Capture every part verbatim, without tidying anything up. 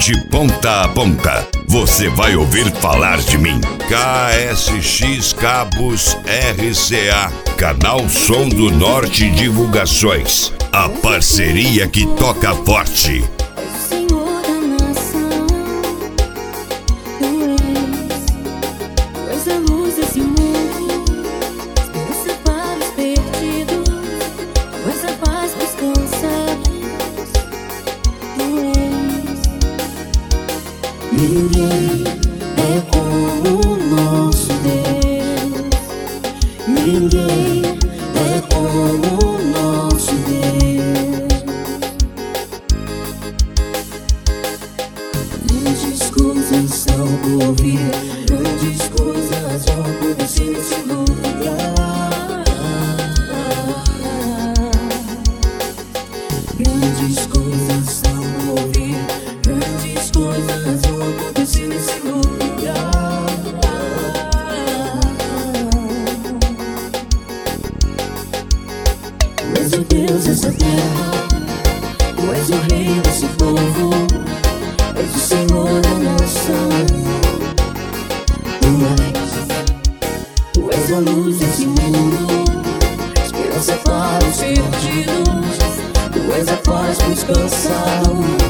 De ponta a ponta, você vai ouvir falar de mim. K S X Cabos R C A, Canal Som do Norte Divulgações. A parceria que toca forte. Ninguém é como o nosso Deus. Ninguém é como o nosso Deus. Grandes coisas são por vir, grandes coisas vão acontecer nesse lugar. Grandes coisas são por vir, grandes coisas vão acontecer nesse lugar. Tu és o Deus dessa terra, Tu és o Rei desse povo, és o Senhor da nação. Tu és, Tu és a luz desse mundo, esperança para os perdidos. Tu és a paz para os cansados.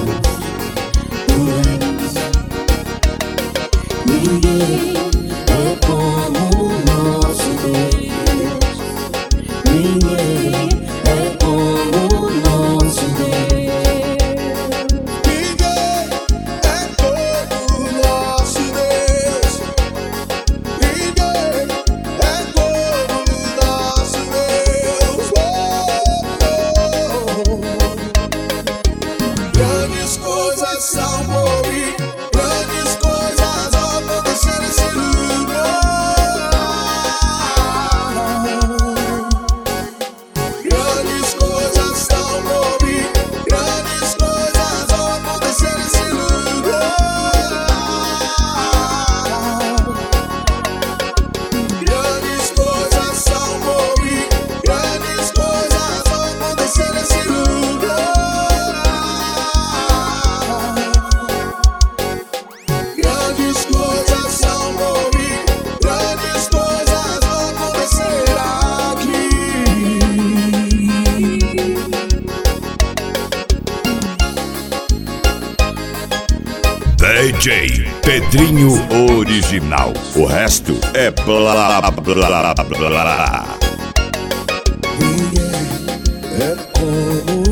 Ninguém é como o nosso Deus. Ninguém é como o nosso Deus. Ninguém é como o nosso Deus. Ninguém é como o nosso Deus. Oh, oh. Grandes coisas são por vir, grandes coisas vão acontecer nesse lugar. Grandes coisas são por vir, grandes coisas vão acontecer nesse lugar. Grandes coisas são por vir, grandes coisas vão acontecer nesse lugar. Grandes coisas são por vir, grandes coisas vão acontecer aqui. D J Pedrinho Original. O resto é blá blá blá blá. Ninguém é como